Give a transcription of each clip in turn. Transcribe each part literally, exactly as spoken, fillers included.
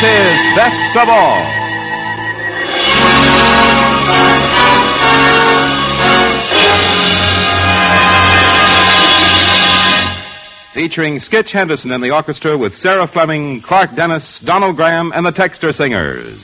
is Best of All. Featuring Skitch Henderson in the orchestra with Sarah Fleming, Clark Dennis, Donald Graham, and the Texter Singers.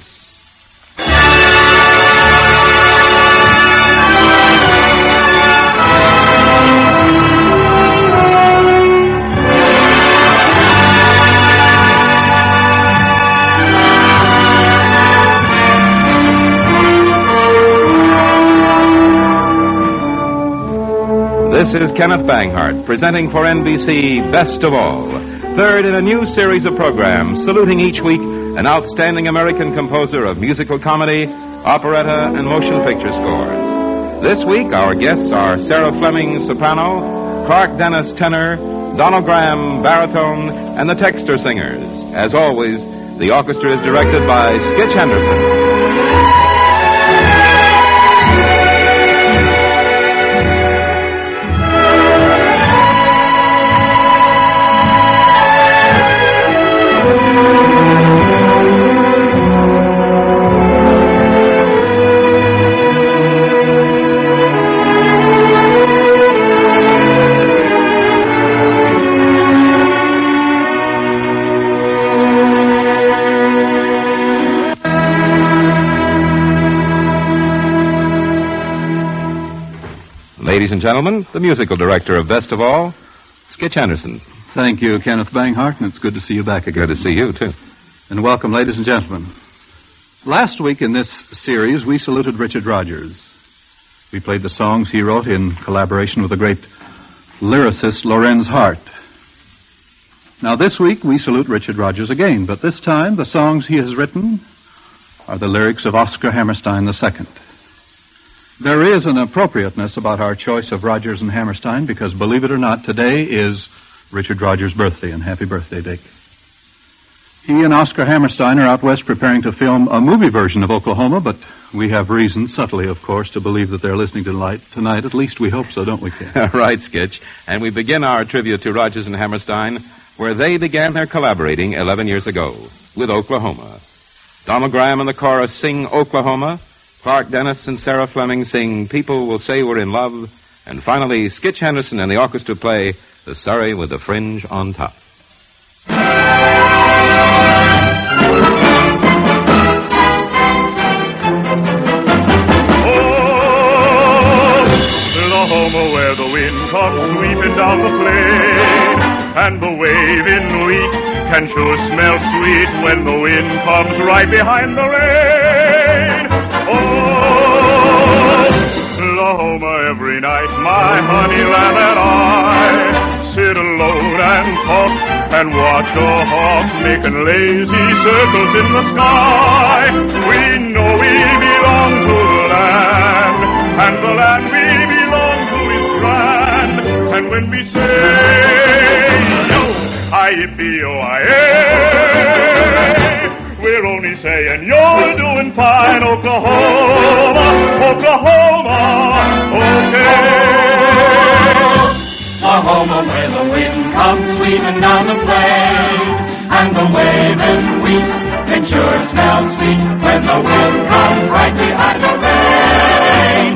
This is Kenneth Banghart, presenting for N B C Best of All, third in a new series of programs saluting each week an outstanding American composer of musical comedy, operetta, and motion picture scores. This week, our guests are Sarah Fleming, soprano, Clark Dennis, tenor, Donald Graham, baritone, and the Texter Singers. As always, the orchestra is directed by Skitch Henderson. Ladies and gentlemen, the musical director of Best of All, Skitch Henderson. Thank you, Kenneth Banghart, and it's good to see you back again. Good to see you, too. And welcome, ladies and gentlemen. Last week in this series, we saluted Richard Rodgers. We played the songs he wrote in collaboration with the great lyricist Lorenz Hart. Now, this week, we salute Richard Rodgers again, but this time, the songs he has written are the lyrics of Oscar Hammerstein the Second. There is an appropriateness about our choice of Rodgers and Hammerstein because, believe it or not, today is Richard Rodgers' birthday, and happy birthday, Dick. He and Oscar Hammerstein are out west preparing to film a movie version of Oklahoma, but we have reason, subtly, of course, to believe that they're listening tonight. Tonight, at least we hope so, don't we, Ken? Right, Skitch. And we begin our tribute to Rodgers and Hammerstein where they began their collaborating eleven years ago with Oklahoma. Donald Graham and the chorus sing Oklahoma. Clark Dennis and Sarah Fleming sing People Will Say We're in Love. And finally, Skitch Henderson and the orchestra play The Surrey with the Fringe on Top. Oklahoma, where the wind comes sweeping down the plain, and the waving wheat can sure smell sweet when the wind comes right behind the rain. Oh, Oklahoma, every night my honey lamb and I sit alone and talk and watch a hawk making lazy circles in the sky. We know we belong to the land, and the land we belong to is grand. And when we say, yo, I-yippee-oh-I-ay, we're only saying you're doing fine, Oklahoma, Oklahoma, okay. Oklahoma, where the wind comes sweeping down the plain, and the waving wheat can sure smell sweet when the wind comes right behind the rain.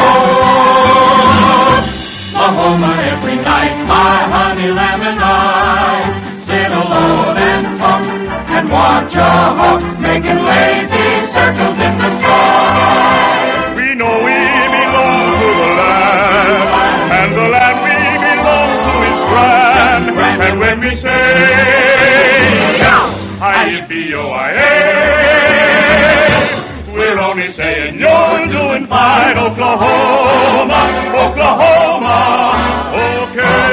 Oh, Oklahoma, every night my honey lamb and I sit alone and talk and watch a hawk making lazy circles in the sky. We know we belong to the land, and the land we belong to is grand. And when we say, I-yippee-oh-I-ay, we're only saying you're doing fine, Oklahoma, Oklahoma, okay.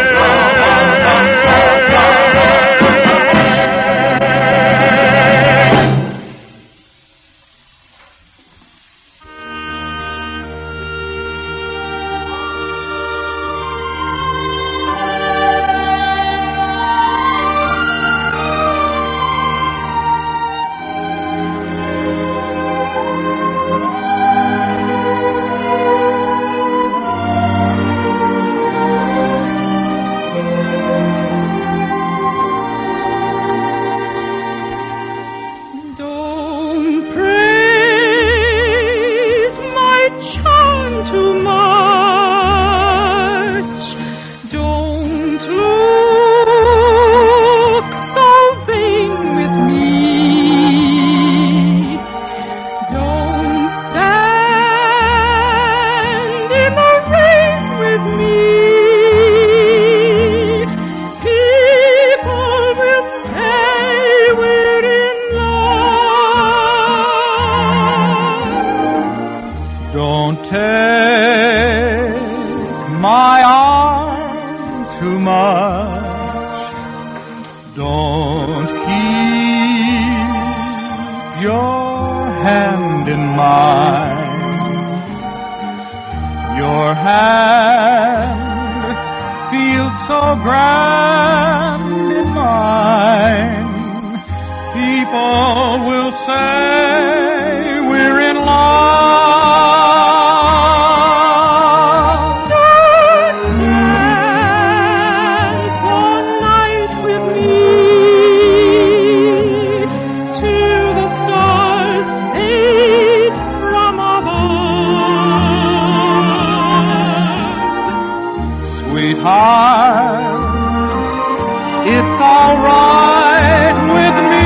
Don't keep your hand in mine. Your hand feels so grand in mine. People will say we're in love. Dance all night with me till the stars fade from above. Sweetheart, it's all right with me.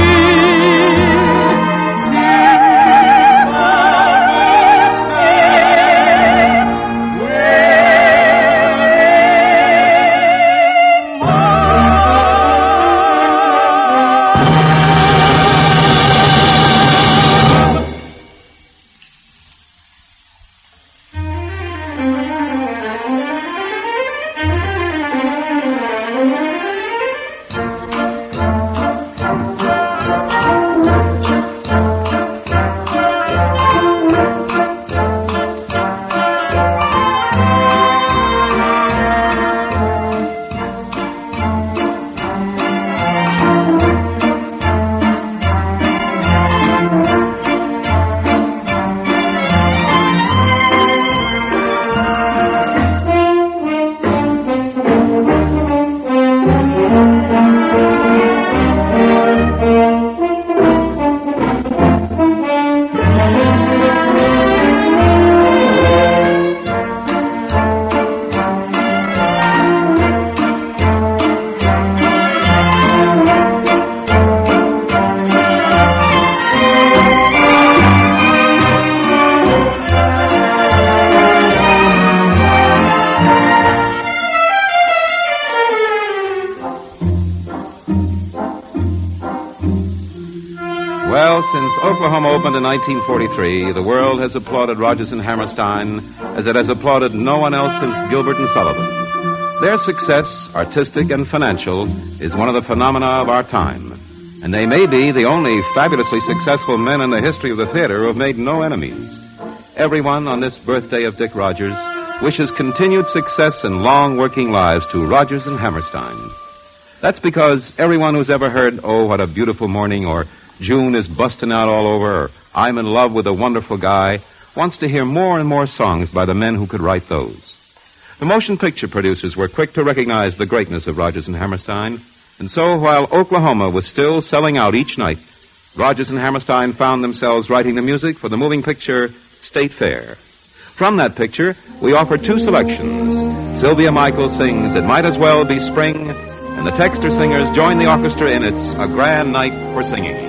Well, since Oklahoma opened in nineteen forty-three, the world has applauded Rodgers and Hammerstein as it has applauded no one else since Gilbert and Sullivan. Their success, artistic and financial, is one of the phenomena of our time. And they may be the only fabulously successful men in the history of the theater who have made no enemies. Everyone on this birthday of Dick Rodgers wishes continued success and long working lives to Rodgers and Hammerstein. That's because everyone who's ever heard, "Oh, what a beautiful morning," or "June is busting out all over," or "I'm in love with a wonderful guy," wants to hear more and more songs by the men who could write those. The motion picture producers were quick to recognize the greatness of Rodgers and Hammerstein, and so while Oklahoma was still selling out each night, Rodgers and Hammerstein found themselves writing the music for the moving picture State Fair. From that picture, we offer two selections. Sylvia Michael sings "It Might As Well Be Spring," and the Texter Singers join the orchestra in its "A Grand Night for Singing."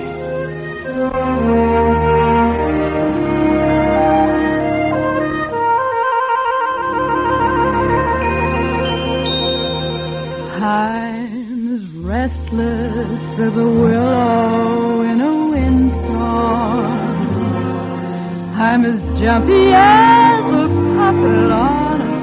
I'm as restless as a willow in a windstorm. I'm as jumpy as a puppet on a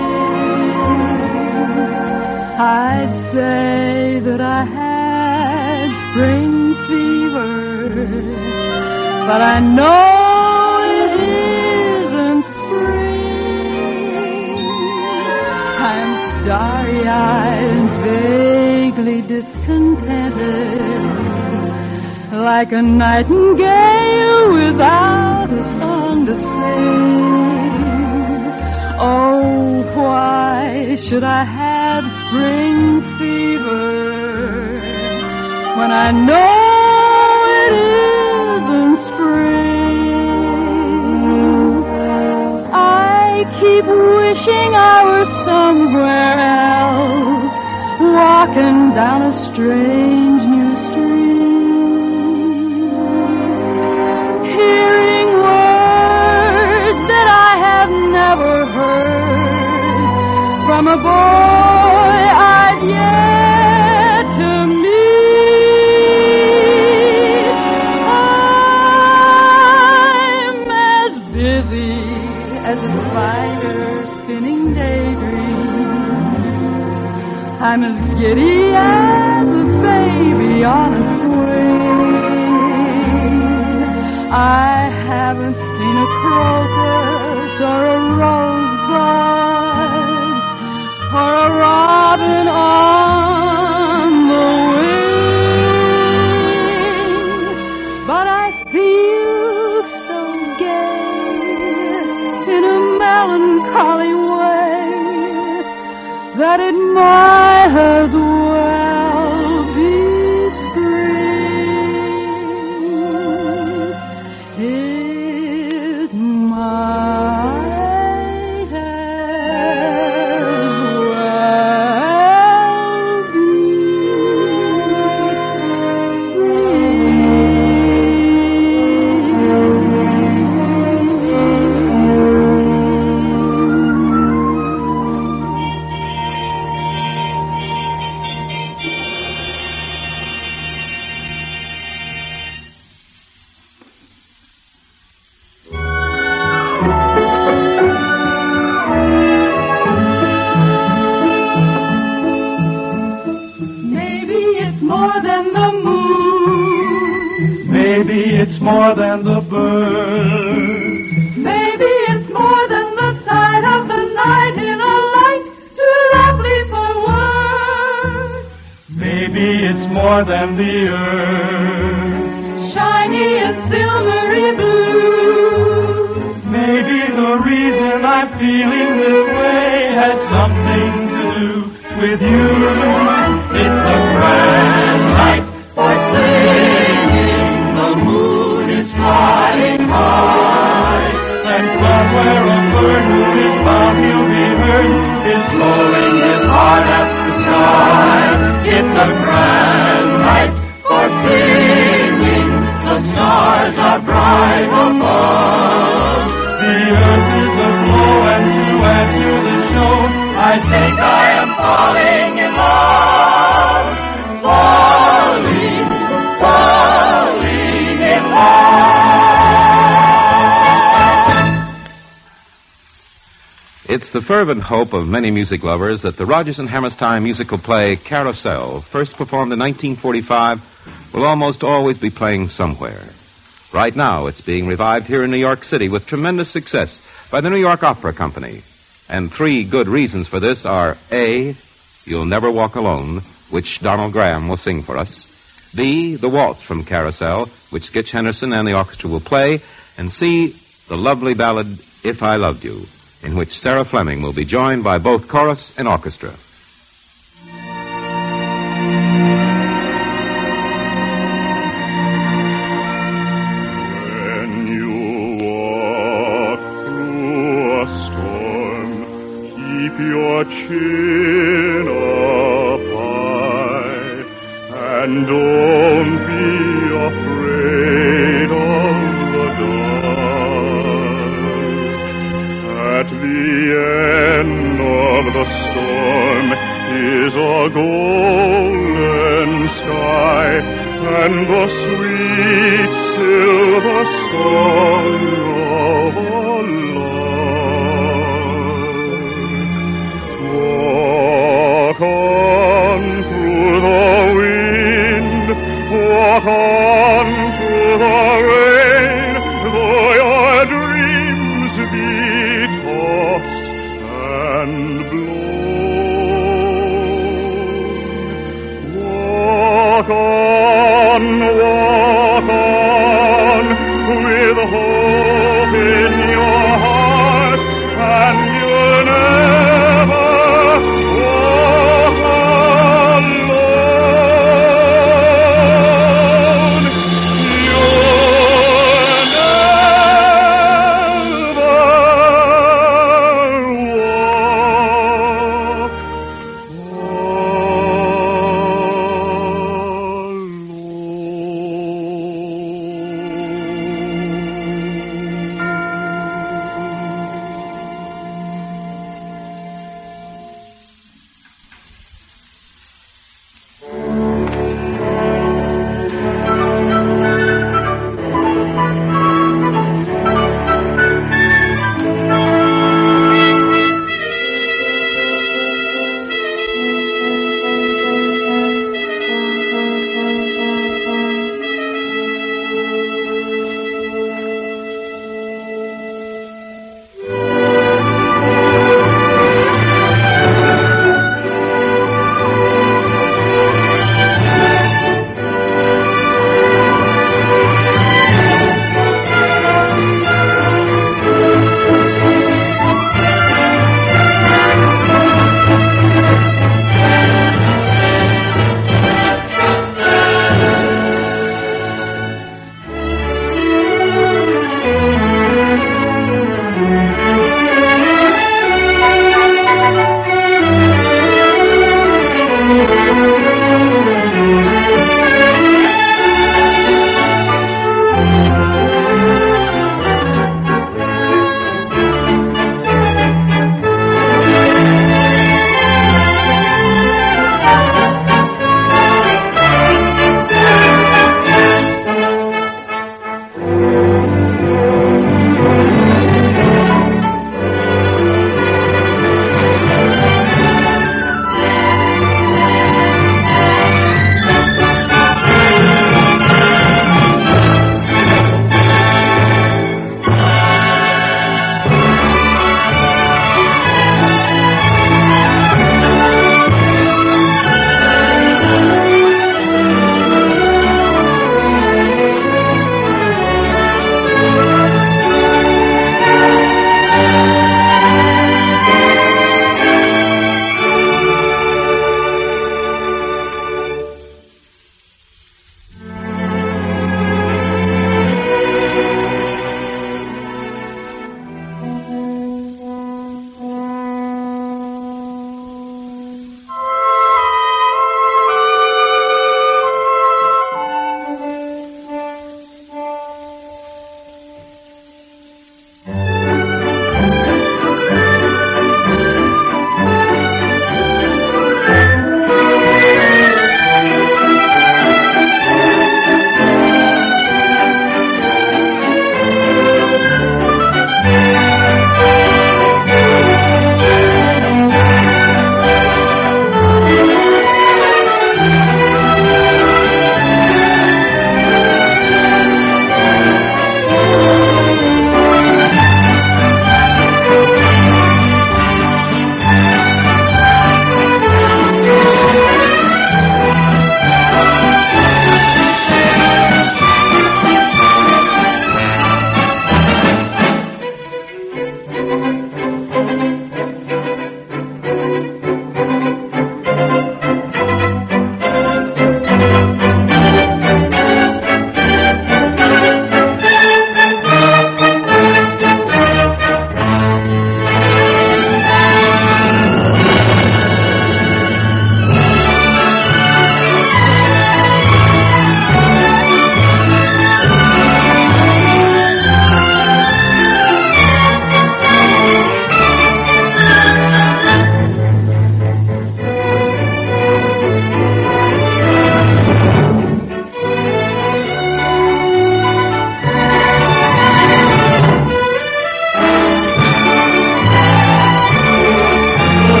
string. I'd say that I had spring fever, but I know it isn't spring. I'm starry-eyed and vaguely discontented, like a nightingale without a song to sing. Oh, why should I have spring fever when I know it isn't spring? I keep wishing I were somewhere else, walking down a strange new street, hearing words that I have never heard from a boy I've yet to meet. I'm as busy as a spider spinning daydreams. I'm as giddy as a baby I haven't seen a crocus or a rosebud or a robin on the wing, but I feel so gay in a melancholy way that it might as well be spring. It might as well be it's more than the birds. Maybe it's more than the sight of the night in a light too lovely for words. Maybe it's more than the earth, shiny and silvery blue. Maybe the reason I'm feeling this way has something to do with you. It's a grand night for singing. The moon is flying high, and somewhere a bird who is bound he'll be heard is blowing his heart at the sky. It's a grand night for singing. The stars are bright above. The earth is aglow, and to add to the show, I think I am falling in love. Falling, falling in love. It's the fervent hope of many music lovers that the Rodgers and Hammerstein musical play Carousel, first performed in nineteen forty-five, will almost always be playing somewhere. Right now, it's being revived here in New York City with tremendous success by the New York Opera Company. And three good reasons for this are A, You'll Never Walk Alone, which Donald Graham will sing for us; B, the waltz from Carousel, which Skitch Henderson and the orchestra will play; and C, the lovely ballad If I Loved You, in which Sarah Fleming will be joined by both chorus and orchestra. When you walk through a storm, keep your chin up high, and don't be afraid of the dark. At the end of the storm is a golden sky, and the sweet silver song of a lark. Walk on through the wind, walk on through the rain, though your dreams be tossed and blown. Walk on, walk on, with hope in your heart, and you'll never walk alone. You'll never walk alone.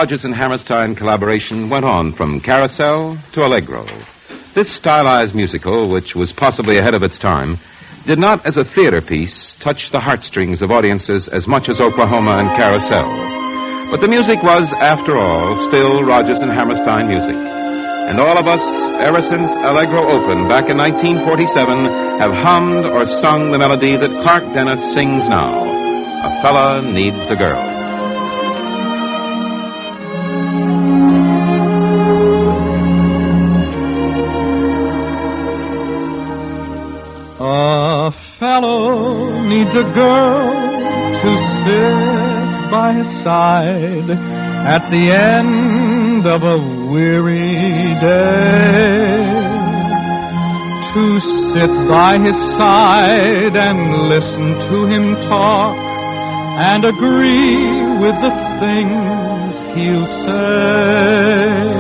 Rodgers and Hammerstein collaboration went on from carousel to allegro. This stylized musical, which was possibly ahead of its time, did not, as a theater piece, touch the heartstrings of audiences as much as Oklahoma and Carousel. But the music was, after all, still Rodgers and Hammerstein music. And all of us, ever since Allegro opened back in nineteen forty-seven, have hummed or sung the melody that Clark Dennis sings now. A Fella Needs a Girl. A fellow needs a girl to sit by his side at the end of a weary day, to sit by his side and listen to him talk and agree with the things he'll say.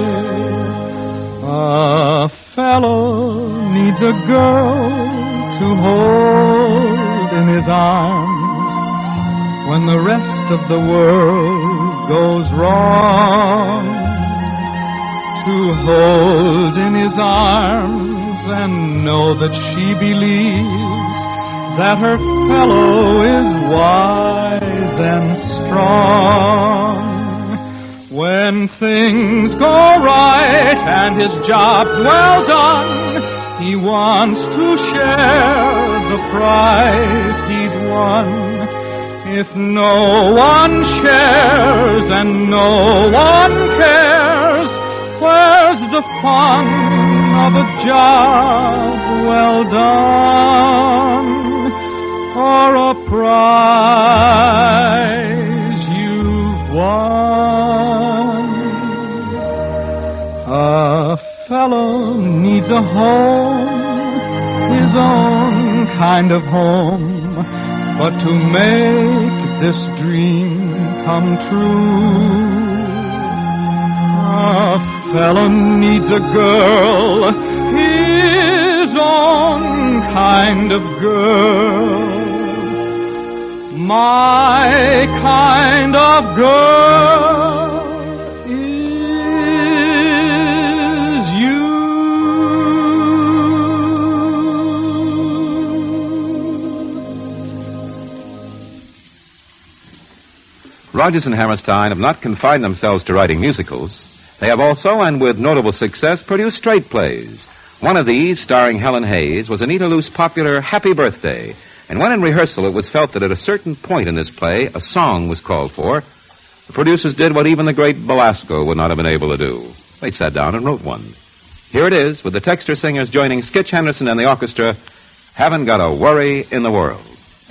A fellow needs a girl to hold in his arms when the rest of the world goes wrong, to hold in his arms and know that she believes that her fellow is wise and strong. When things go right and his job's well done, he wants to share the prize he's won. If no one shares and no one cares, where's the fun of a job well done, or a prize you've won? A fellow needs a home, his own kind of home, but to make this dream come true, a fellow needs a girl, his own kind of girl, my kind of girl is you. Rodgers and Hammerstein have not confined themselves to writing musicals. They have also, and with notable success, produced straight plays. One of these, starring Helen Hayes, was Anita Loos' popular Happy Birthday. And when in rehearsal it was felt that at a certain point in this play, a song was called for, the producers did what even the great Belasco would not have been able to do. They sat down and wrote one. Here it is, with the Texter Singers joining Skitch Henderson and the orchestra, Haven't Got a Worry in the World.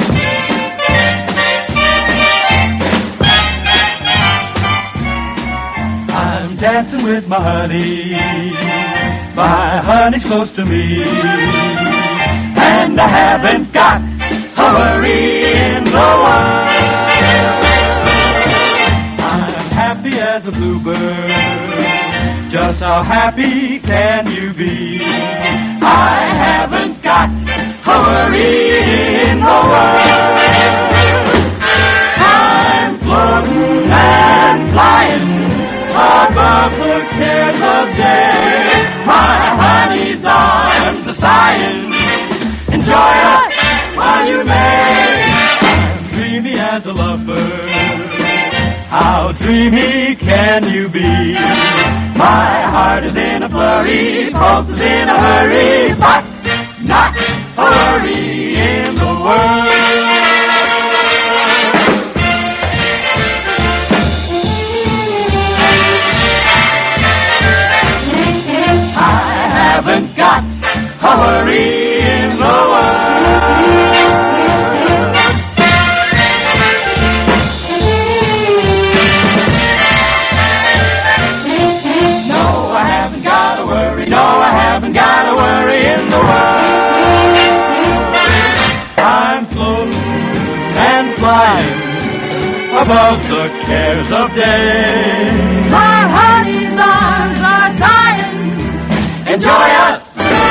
I'm dancing with my honey, my honey's close to me, and I haven't got a worry in the world. I'm happy as a bluebird, just how happy can you be? I haven't got a worry in the world. I'm floating and flying above the cares of day. My honey's arms are sighing, enjoy us while you may. I'm dreamy as a lovebird, how dreamy can you be? My heart is in a flurry, pulse is in a hurry, but not a worry in the world. Haven't got a worry in the world. No, I haven't got a worry. No, I haven't got a worry in the world. I'm floating and flying above the cares of day. My honey's arms are dying. Enjoy us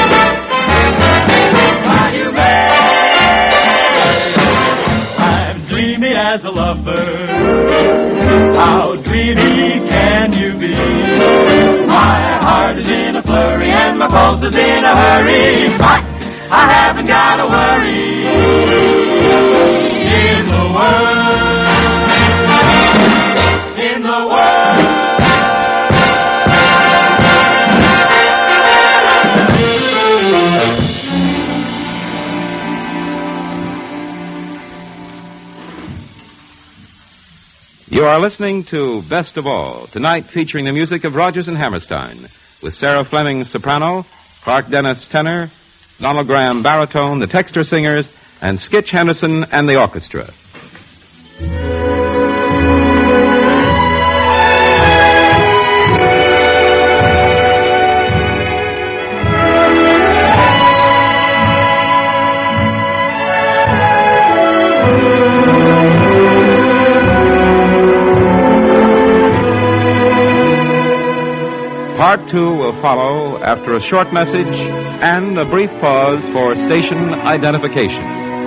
while you may. I'm dreamy as a lovebird, how dreamy can boss is in a hurry, but I haven't got to worry in the world, in the world. You are listening to Best of All, tonight featuring the music of Rodgers and Hammerstein, with Sarah Fleming soprano, Clark Dennis tenor, Donald Graham baritone, the Texter Singers, and Skitch Henderson and the orchestra. Part two will follow after a short message and a brief pause for station identification.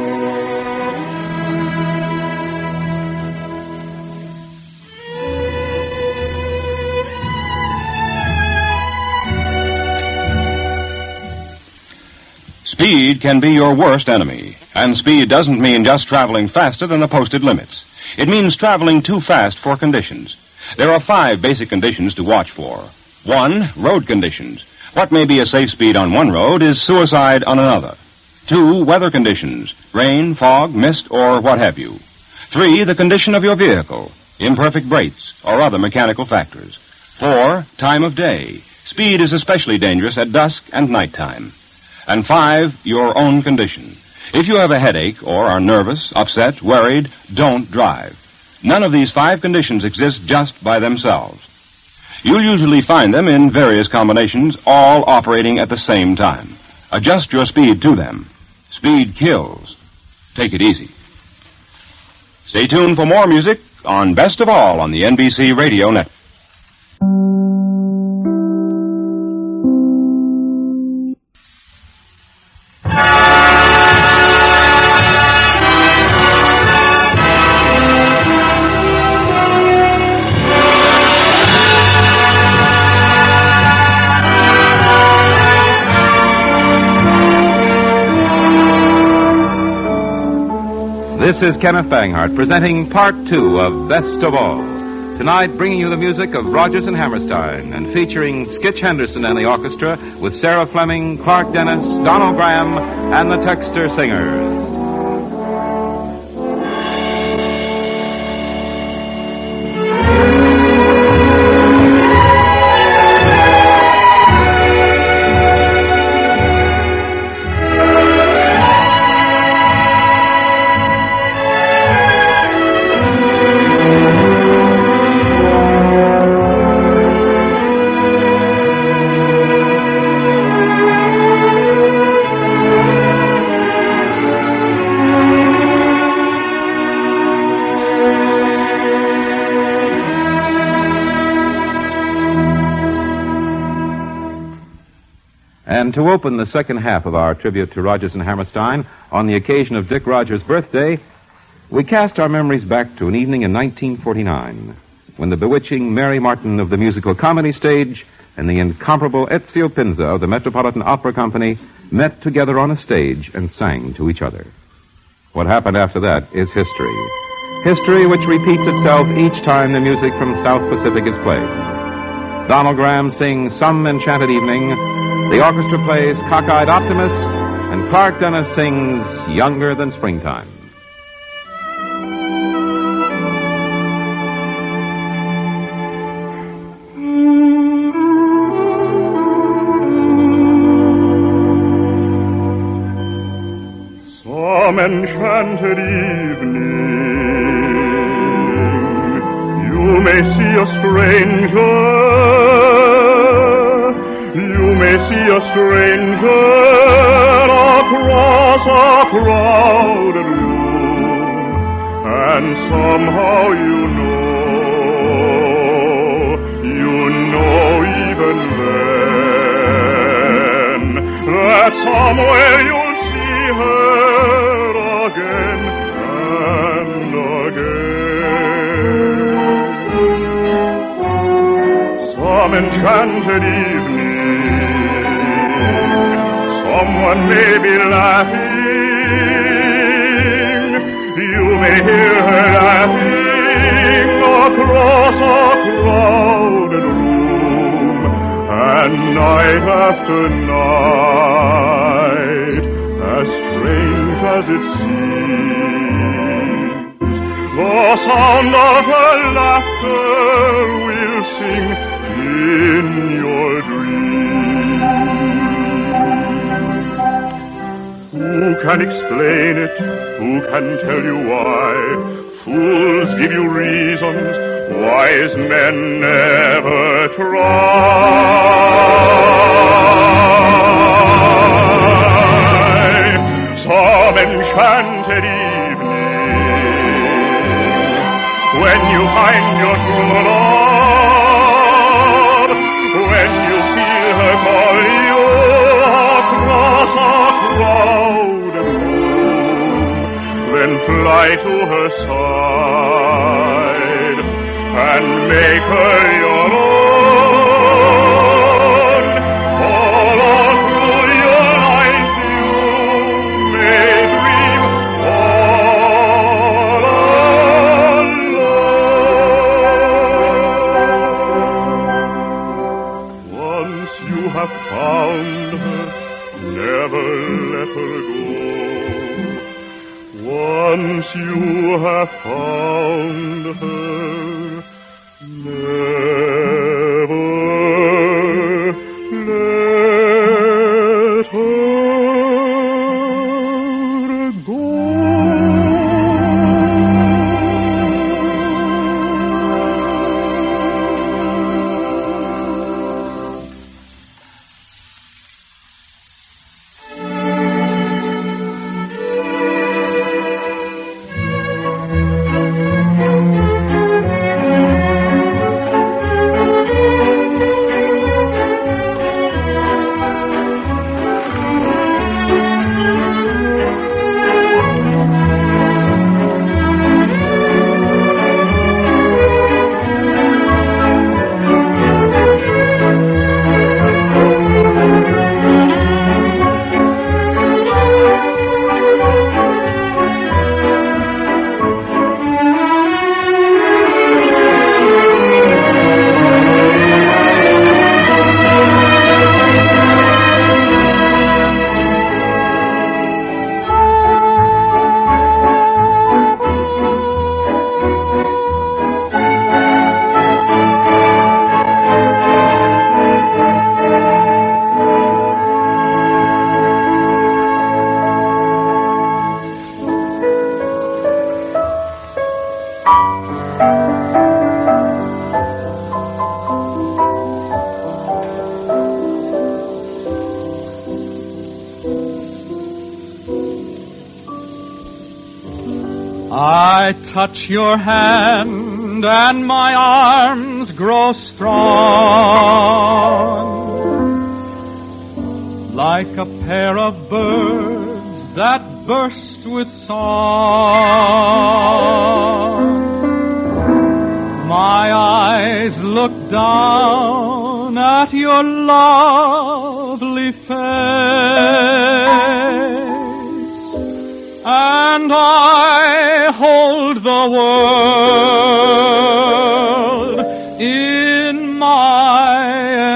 Speed can be your worst enemy, and speed doesn't mean just traveling faster than the posted limits. It means traveling too fast for conditions. There are five basic conditions to watch for. One, road conditions. What may be a safe speed on one road is suicide on another. Two, weather conditions. Rain, fog, mist, or what have you. Three, the condition of your vehicle. Imperfect brakes or other mechanical factors. Four, time of day. Speed is especially dangerous at dusk and nighttime. And five, your own condition. If you have a headache or are nervous, upset, worried, don't drive. None of these five conditions exist just by themselves. You'll usually find them in various combinations, all operating at the same time. Adjust your speed to them. Speed kills. Take it easy. Stay tuned for more music on Best of All on the N B C Radio Network. This is Kenneth Banghart presenting Part Two of Best of All. Tonight, bringing you the music of Rodgers and Hammerstein and featuring Skitch Henderson and the orchestra with Sarah Fleming, Clark Dennis, Donald Graham, and the Texter Singers. And to open the second half of our tribute to Rodgers and Hammerstein on the occasion of Dick Rodgers' birthday, we cast our memories back to an evening in nineteen forty-nine, when the bewitching Mary Martin of the musical comedy stage and the incomparable Ezio Pinza of the Metropolitan Opera Company met together on a stage and sang to each other. What happened after that is history. History which repeats itself each time the music from South Pacific is played. Donald Graham sings Some Enchanted Evening, the orchestra plays Cockeyed Optimist, and Clark Dennis sings Younger Than Springtime. Some enchanted evening, you may see a stranger. You may see a stranger across a crowded room, and somehow you know, you know even then, that somewhere you'll see her again and again. Some enchanted evening, someone may be laughing. You may hear her laughing across a crowded room, and night after night, as strange as it seems, the sound of her laughter will sing in your dreams. Who can explain it? Who can tell you why? Fools give you reasons, wise men never try. Some enchanted evening, when you find your true love, when you feel her call you across a crowded room, then fly to her side and make her your own. All through your life you may dream all alone. Once you have found her, never let her go. Once you have found her, never let her go. I touch your hand and my arms grow strong, like a pair of birds that burst with song. My eyes look down at your lovely face, and I hold the world in my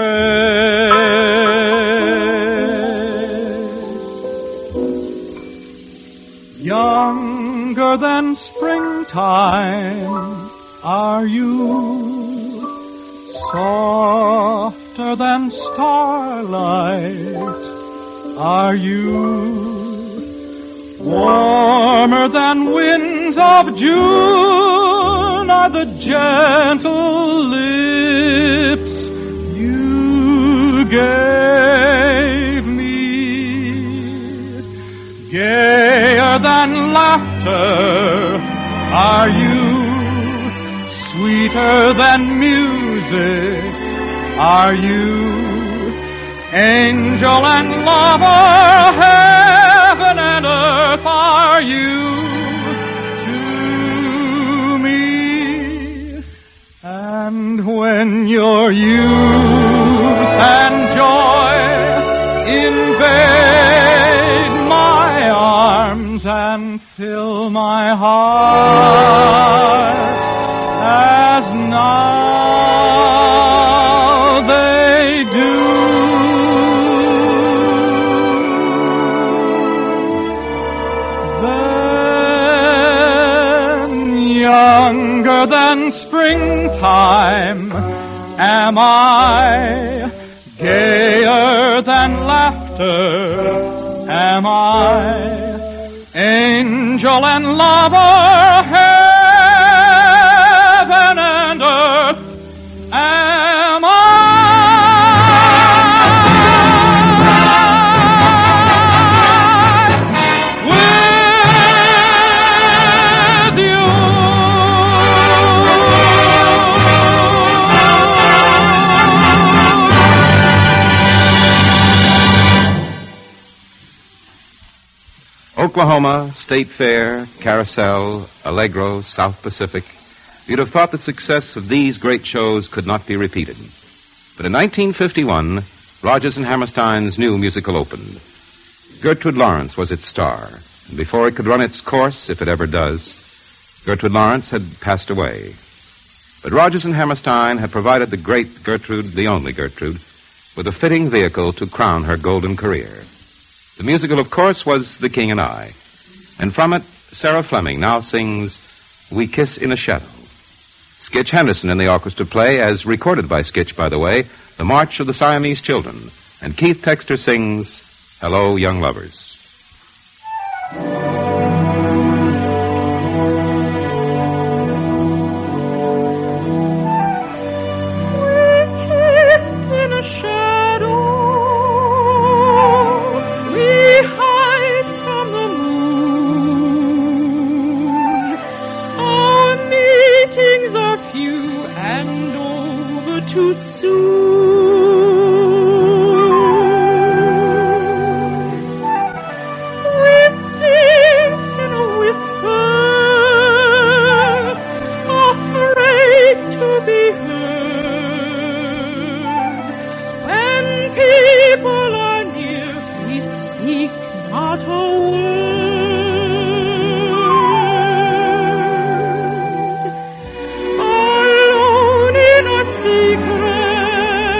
embrace. Younger than springtime are you, softer than starlight are you, warmer than winds of June are the gentle lips you gave me. Gayer than laughter are you, sweeter than music are you, angel and lover, heaven and earth are you to me. And when your youth and joy invade my arms and fill my heart as now they do. Then, younger than springtime, am I, gayer than laughter, am I, angel and lover, heaven and earth, am I? With you. Oklahoma, State Fair, Carousel, Allegro, South Pacific. You'd have thought the success of these great shows could not be repeated. But in nineteen fifty-one, Rodgers and Hammerstein's new musical opened. Gertrude Lawrence was its star. And before it could run its course, if it ever does, Gertrude Lawrence had passed away. But Rodgers and Hammerstein had provided the great Gertrude, the only Gertrude, with a fitting vehicle to crown her golden career. The musical, of course, was The King and I. And from it, Sarah Fleming now sings We Kiss in a Shadow. Skitch Henderson in the orchestra play, as recorded by Skitch, by the way, The March of the Siamese Children. And Keith Texter sings Hello, Young Lovers. Too soon. We sing in a whisper, afraid to be heard. When people are near, we speak not a word. Alone in our secret,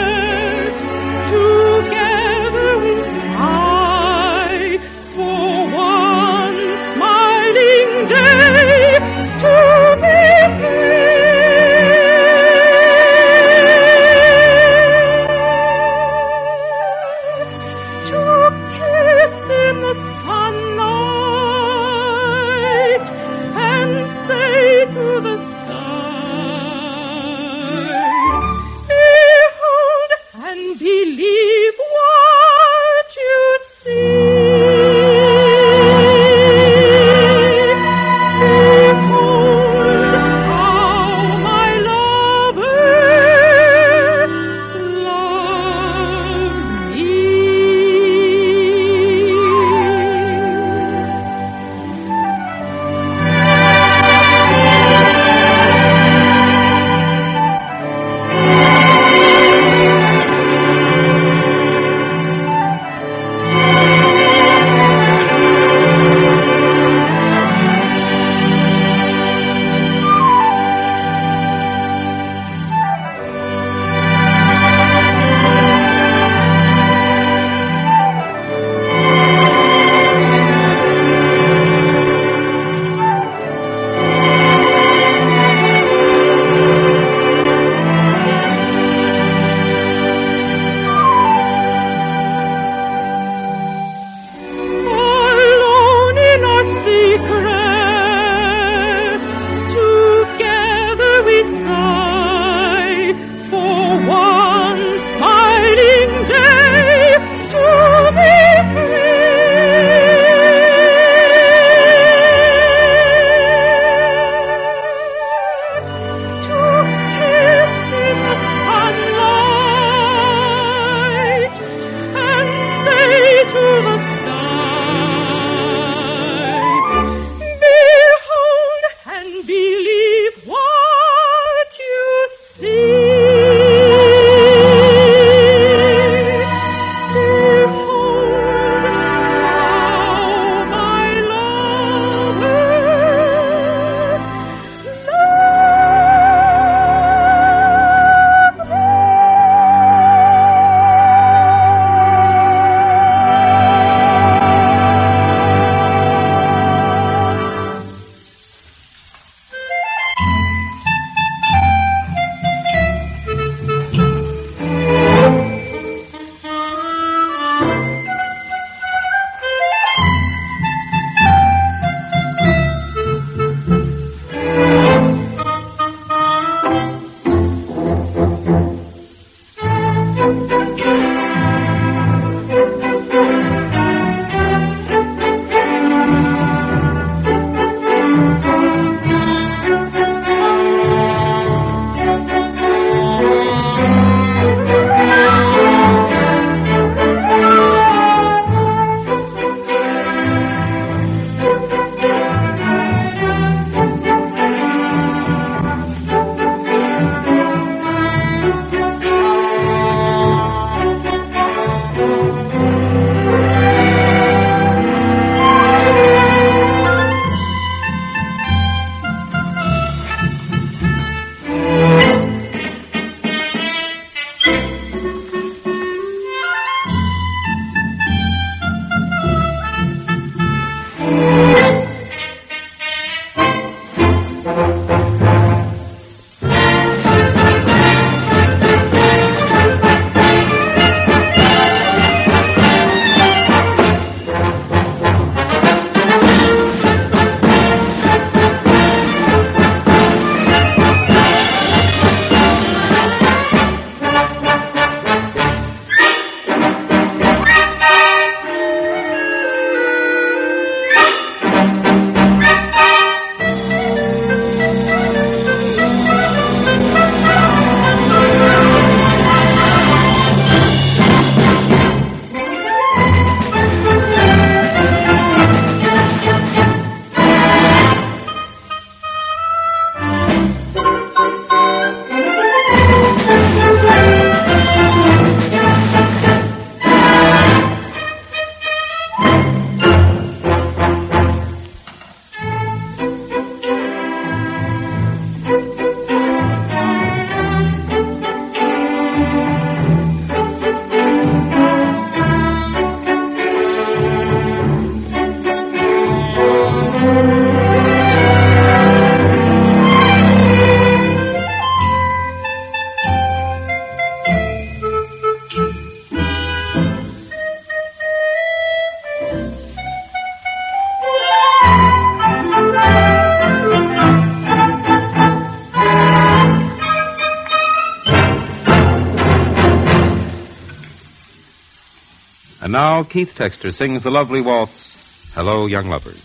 And now Keith Texter sings the lovely waltz, Hello, Young Lovers.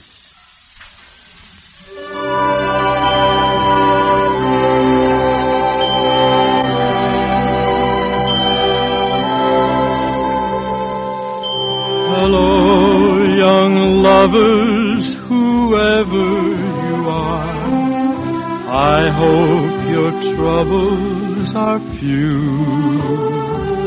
Hello, young lovers, whoever you are, I hope your troubles are few.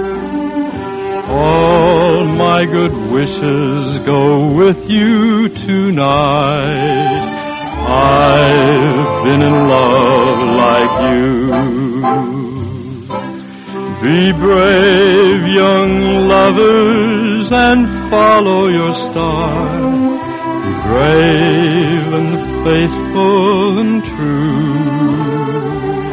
All my good wishes go with you tonight. I've been in love like you. Be brave, young lovers, and follow your star. Be brave and faithful and true.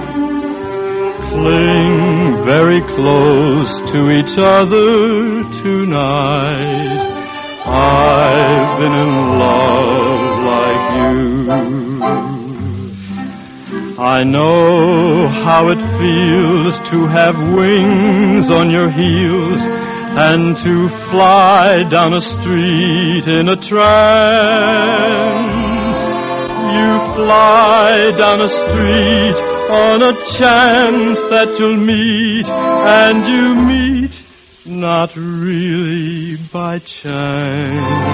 Cling very close to each other tonight. I've been in love like you. I know how it feels to have wings on your heels and to fly down a street in a trance. You fly down a street on a chance that you'll meet, and you meet not really by chance.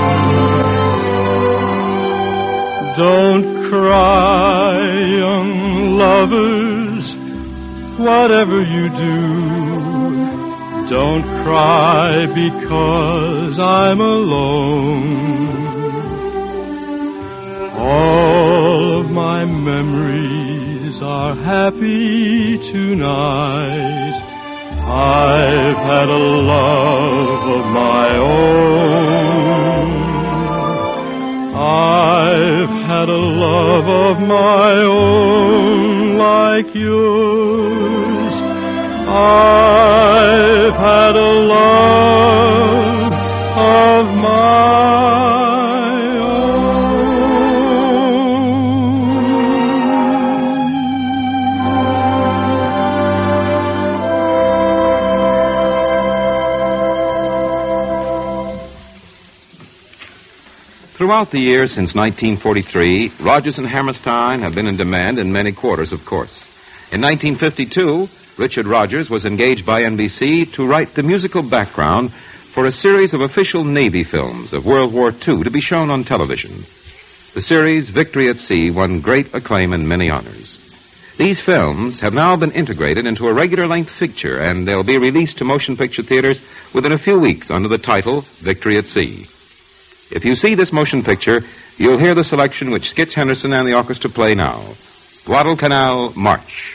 Don't cry, young lovers, whatever you do. Don't cry because I'm alone. All of my memories are happy tonight. I've had a love of my own. I've had a love of my own like yours. I've had a love of my Throughout the years since nineteen forty-three, Rodgers and Hammerstein have been in demand in many quarters, of course. In nineteen fifty-two, Richard Rodgers was engaged by N B C to write the musical background for a series of official Navy films of World War Two to be shown on television. The series, Victory at Sea, won great acclaim and many honors. These films have now been integrated into a regular-length picture, and they'll be released to motion picture theaters within a few weeks under the title Victory at Sea. If you see this motion picture, you'll hear the selection which Skitch Henderson and the orchestra play now. Guadalcanal March.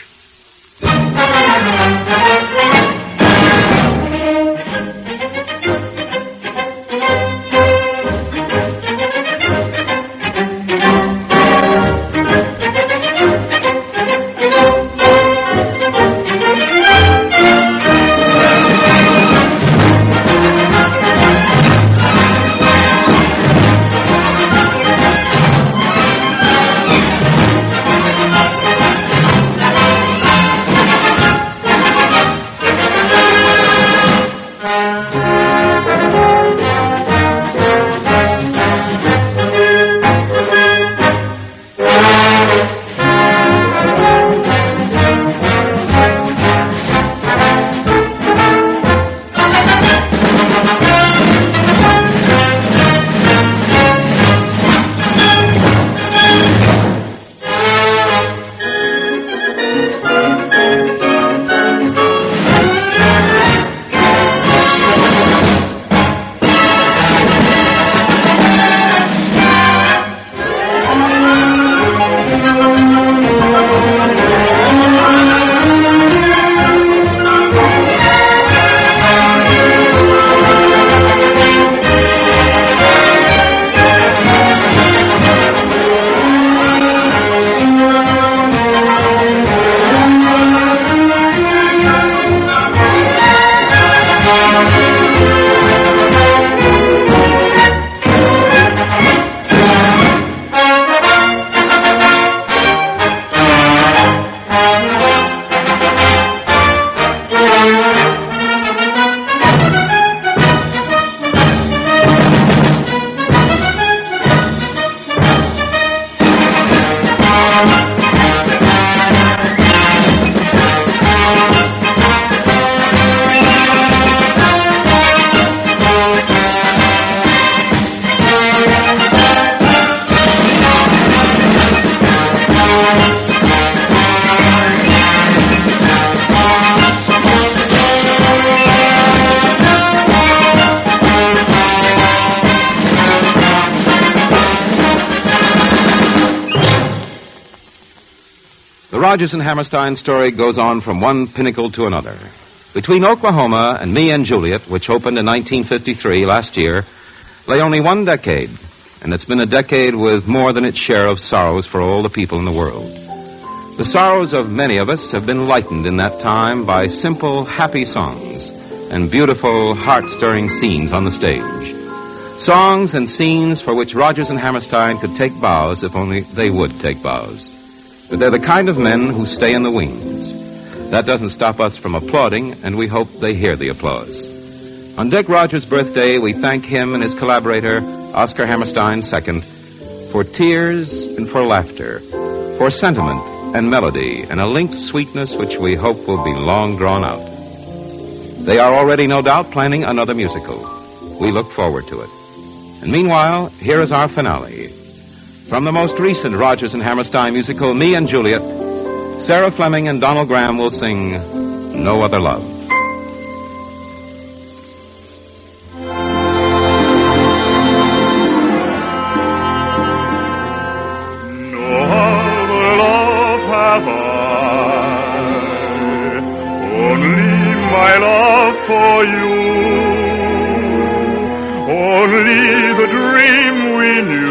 Rodgers and Hammerstein story goes on from one pinnacle to another. Between Oklahoma and Me and Juliet, which opened in nineteen fifty-three, last year, lay only one decade, and it's been a decade with more than its share of sorrows for all the people in the world. The sorrows of many of us have been lightened in that time by simple, happy songs and beautiful, heart-stirring scenes on the stage. Songs and scenes for which Rodgers and Hammerstein could take bows if only they would take bows. But they're the kind of men who stay in the wings. That doesn't stop us from applauding, and we hope they hear the applause. On Dick Rodgers' birthday, we thank him and his collaborator, Oscar Hammerstein the Second, for tears and for laughter, for sentiment and melody, and a linked sweetness which we hope will be long drawn out. They are already, no doubt, planning another musical. We look forward to it. And meanwhile, here is our finale. From the most recent Rodgers and Hammerstein musical, Me and Juliet, Sarah Fleming and Donald Graham will sing No Other Love. No other love have I, only my love for you, only the dream we knew.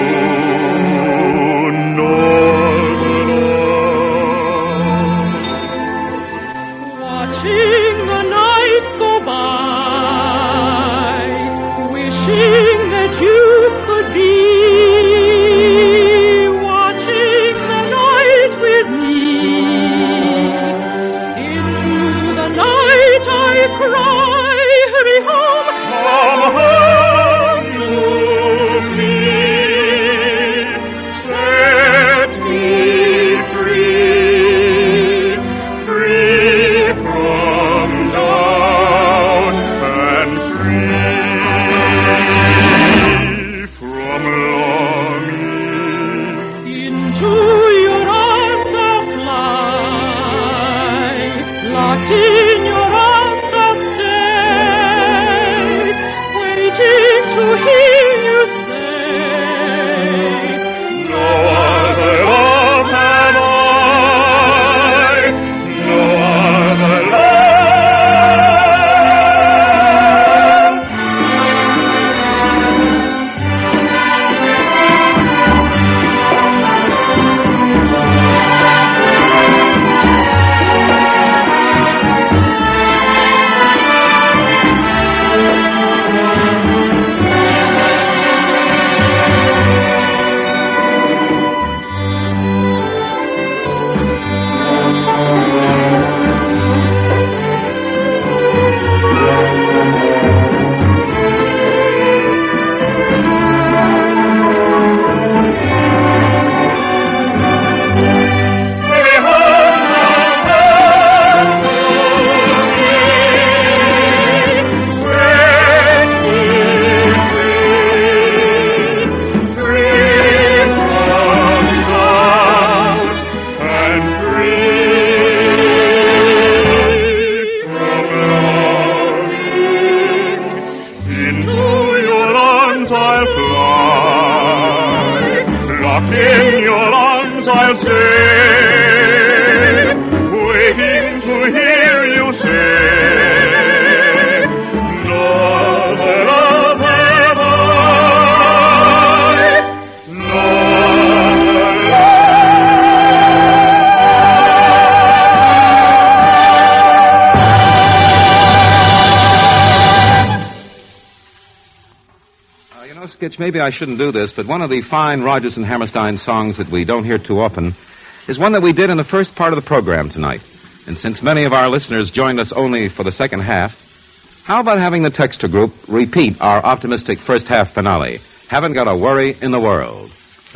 Maybe I shouldn't do this, but one of the fine Rodgers and Hammerstein songs that we don't hear too often is one that we did in the first part of the program tonight. And since many of our listeners joined us only for the second half, how about having the Texter Group repeat our optimistic first half finale? Haven't got a worry in the world.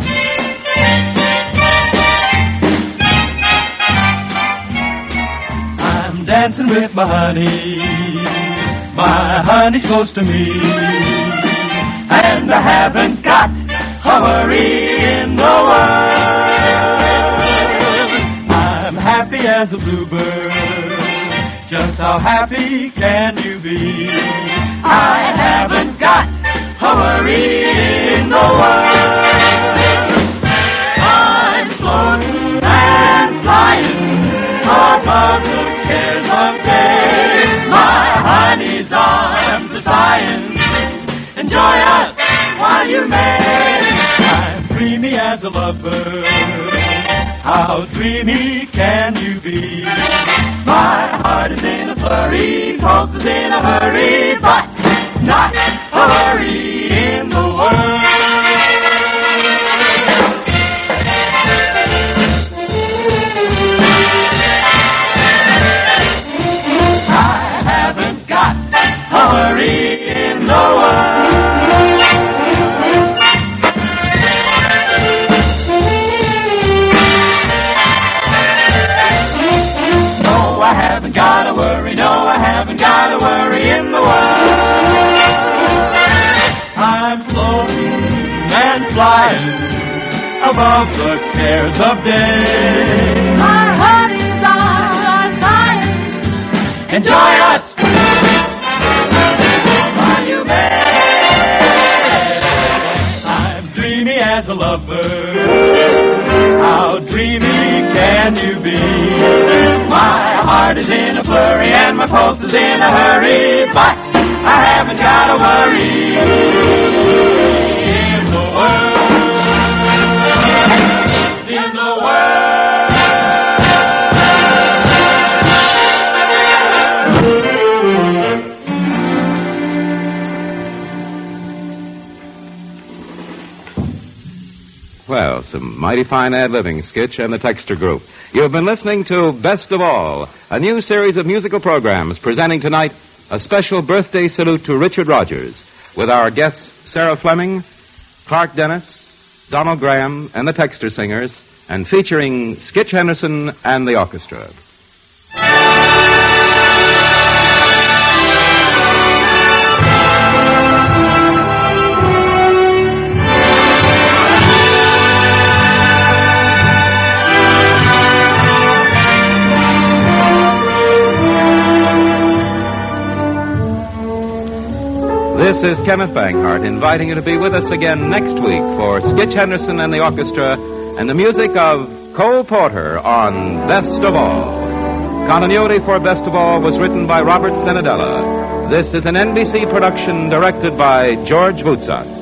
I'm dancing with my honey. My honey's close to me. And I haven't got a worry in the world. I'm happy as a bluebird. Just how happy can you be? I haven't got a worry in the world. I'm floating and flying. a lovebird. How dreamy can you be? My heart is in a flurry, folks is in a hurry, but not a worry in the world. I haven't got a worry in the world. Gotta worry, no, I haven't got to worry in the world. I'm floating and flying above the cares of day. My heart is on fire. Enjoy us while you may. I'm dreamy as a lovebird. How dreamy can you be? My heart is in a flurry and my pulse is in a hurry, but I haven't got to worry in the world. In the Well, some mighty fine ad-libbing, Skitch and the Texter Group. You have been listening to Best of All, a new series of musical programs presenting tonight a special birthday salute to Richard Rodgers with our guests Sarah Fleming, Clark Dennis, Donald Graham, and the Texter Singers, and featuring Skitch Henderson and the orchestra. This is Kenneth Banghart inviting you to be with us again next week for Skitch Henderson and the orchestra and the music of Cole Porter on Best of All. Continuity for Best of All was written by Robert Senadella. This is an N B C production directed by George Voutsas.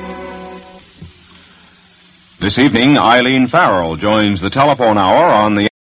This evening, Eileen Farrell joins the telephone hour on the